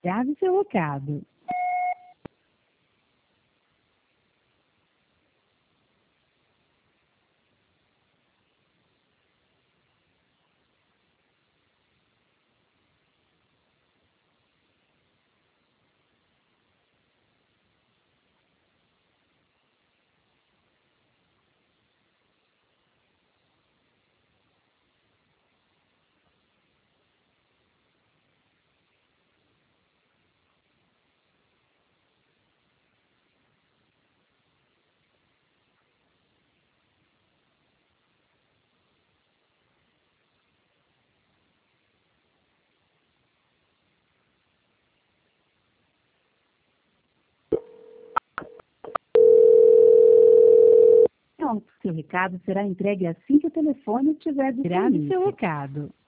Grave seu recado. Seu recado será entregue assim que o telefone estiver disponível. Grave seu recado.